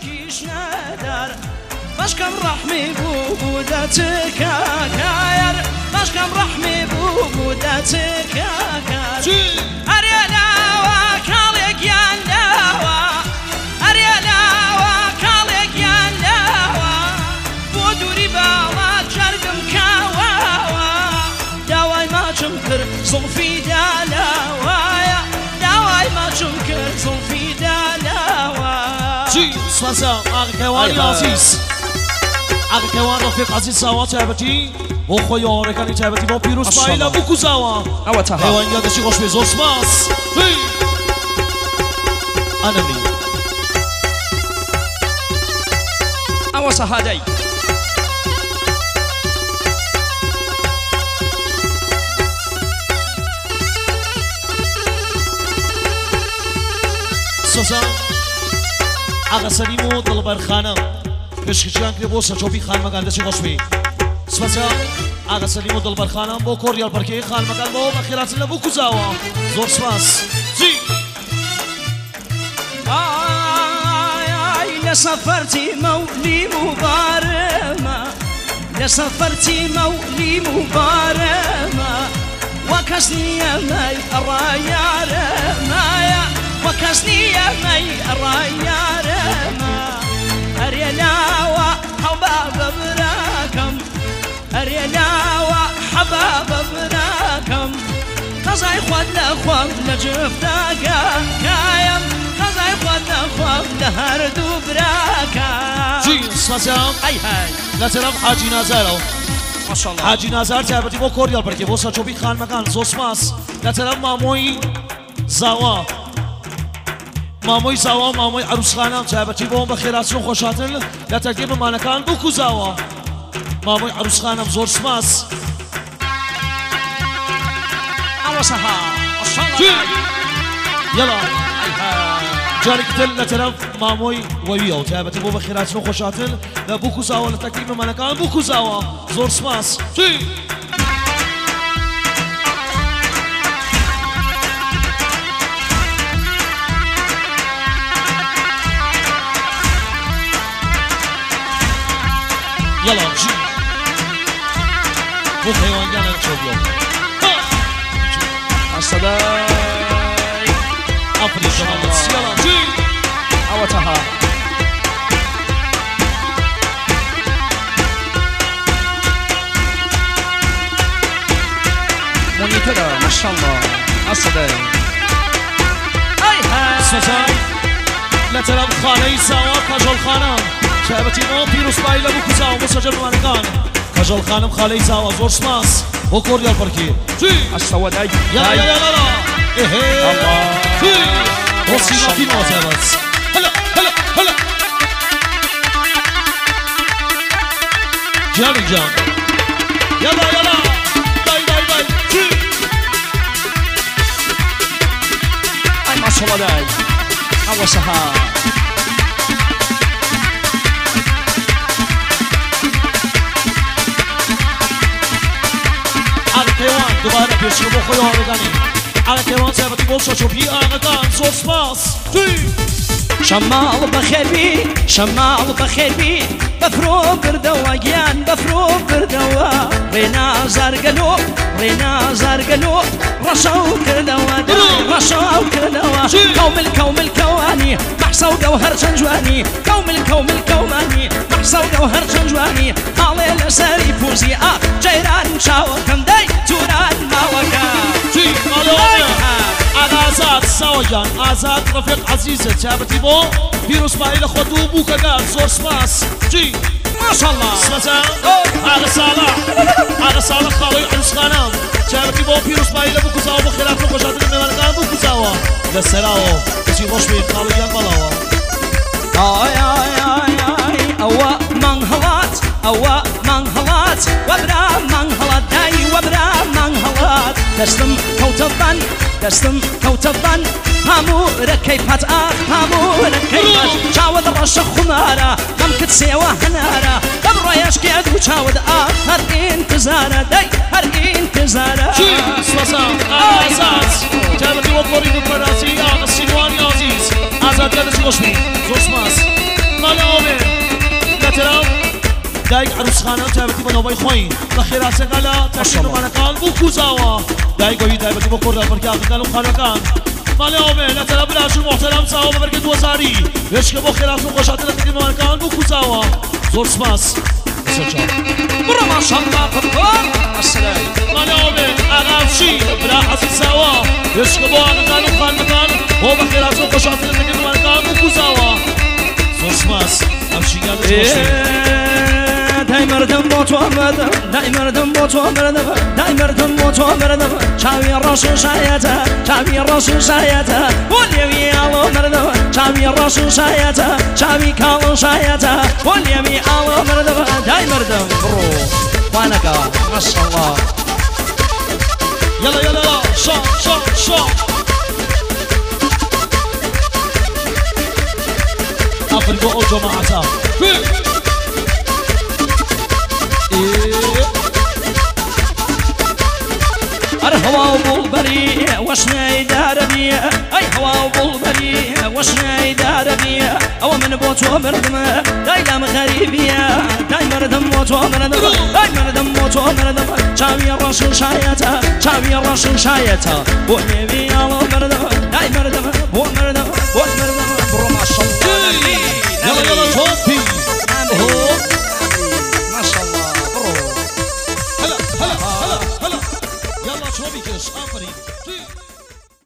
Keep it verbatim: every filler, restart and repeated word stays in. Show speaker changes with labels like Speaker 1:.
Speaker 1: باکیش ندار باشکم رحمی بو بودتك كاير باشكم رحمي بو بودتك كاير أريلا وكالك ينلاوا أريلا وكالك ينلاوا بودوري بالا جرقم كاوا داواي ما جمكر صنفي دالاوا داواي ما جمكر صنفي دالاوا
Speaker 2: جي سواسا أغكواني عزيز أغكوان رفيق عزيز ساوا تعبتي و خویاره کنی تعبتی با پیروز بایلا بکو زاوا
Speaker 1: او تها
Speaker 2: ایوان یادشی خوش بیزوس ماس انمی
Speaker 1: او سهادی
Speaker 2: سوسا آقا سلیمو دلبر خانم پشکشیان که بوسا چوبی خانم گندشی خوش بی سپاسا آقا سلیم و دلبر خانم با کوریال پرکی خان مکان با بخیرات لبو کزاوا زور سپاس جی
Speaker 1: آی آی لسفرتی مولی مبارما لسفرتی مولی مبارما وكسني مي الرايار مايا وكسني مي الرايار ما أريلا وحباب براكم أريلا وحباب براكم قصاي خود لأخوام لجفتاكا كايم قصاي خود لأخوام لهردو براكا
Speaker 2: جي سلام
Speaker 1: أي هاي
Speaker 2: لا ترام حاجي نازارو
Speaker 1: ما شاء الله
Speaker 2: حاجی نازار تعبتی با کوریال برکی با ساچوبی خان مکان زوسماس لطرف ماموی زاوا ماموی زاوا ماموی عروس خانم تعبتی با بخیراتشون خوشاتن لطرف مانکان بکو زاوا ماموی عروس خانم زورسماس
Speaker 1: عروسها ما شاء الله
Speaker 2: يلا جارك دل لطرف ماموی ویو تعبتی با بخیراتشون خوشاتن لبوكو زاوا لتكريم مانكان بوكو زاوا زور سماس جي يلا جي بو حيوان جانا نشوفيو
Speaker 1: الصداي
Speaker 2: افري شمالات يلا جي
Speaker 1: عوتها مونيترا ما شاء الله الصداي اي هاي
Speaker 2: سوزاي لا ترى خانه سوا كاجول خانم شعبتي مو بيروس بايلا بو كزاو مسجل مانكان كاجول خانم خاله سوا زور سماس بو كوريال بركي جي
Speaker 1: السوداي
Speaker 2: يلا يلا يلا ايه
Speaker 1: الله
Speaker 2: جي وصينا في موزات هلا هلا هلا جاني جان يلا يلا باي باي باي جي
Speaker 1: اي ما شاء الله داي عوسها
Speaker 2: على كيوان دوباره بيشرب خويا رجاني على كيوان زبطي بوشة شوفي أنا كان صور سباس
Speaker 1: شمال بخير بي شمال بخير بي بفرو بردوا جيان بفرو بردوا رينا زرقلو رينا زرقلو رشوا كردوا رشوا كردوا كوم الكوم الكواني محصوا جوهر شنجواني كوم الكوم الكواني محصوا جوهر شنجواني على لساري فوزي آ جيران شاور كم داي توران ماوكا
Speaker 2: جي آزاد ساوجان آزاد رفيق عزيزة تعبتي بو بيروس بايل خدو بوكا قال زور سماس جي
Speaker 1: ما شاء الله
Speaker 2: سمسا على صالح على صالح خالي عروس خانم تعبتي بو بيروس بايل بوكو زاو بخلاف وخشات الملكان بوكو زاوا للسلاو تشي خوش بي خالي ينبلاوا
Speaker 1: آي آي آي آي أوا منهلات أوا منهلات وبرا منهلات داي وبرا منهلات دستم كوتبان دستم كوتبان همو ركيبات آه همو ركيبات شاود رش خمارة هم كتسيوا هنارة قبرا يشكي عدو شاود آه هر انتظارة داي هر انتظارة
Speaker 2: شي سواسا آزاد تعبتي بو قريب البراسي آغا السنواني عزيز آزاد يادش خوش بي زور سماس مال آمه نترم دایک عروس خانم تایبەتی بە نۆبەی خۆی بە خێراتەکەلا تەشینەمانەکان بوو کوزاوە دایکۆی تایبەتی بۆ کۆردەڵپەرکیاکەکان و خانەکان ماڵێ ئەوێ لەتەرە براش و محتەرەم چاوە بە بەرگە دووەزاری هێشکە بۆ خێرات و خۆشاتە لە تەکلیمانەکان بوو کوزاوە زۆر سپاس
Speaker 1: بڕە ماشەڵڵا قڕبان ئەسلای
Speaker 2: ماڵێ ئەوێ ئاغاچی برا حەزی چاوە هێشکە بۆ ئاغەکان و خانەکان بۆ بە خێرات و خۆشاتە لە تەکلیمانەکان بوو کوزاوە زۆر سپاس ئەمشیگان
Speaker 1: دای مردم با تو مردم دای مردم با تو مردم دای مردم با تو مردم چاوی راسو شایته چاوی راسو شایته ولیمی آلو مردم چاوی راسو شایته چاوی کالو شایته ولیمی آلو مردم دای مردم برو وانکا ماشاءالله
Speaker 2: يلا يلا شا شا شا أفرقوا جماعتها
Speaker 1: هوا وبلبري وشنا يدار بي اي هوا وبلبري وشنا يدار بي او من بوتو مردم دايلا مغربية داي مردم بوتو مردم داي مردم بوتو مردم شاوي الرسول شايتا شاوي الرسول شايتا بو نبي الله مردم داي مردم بو مردم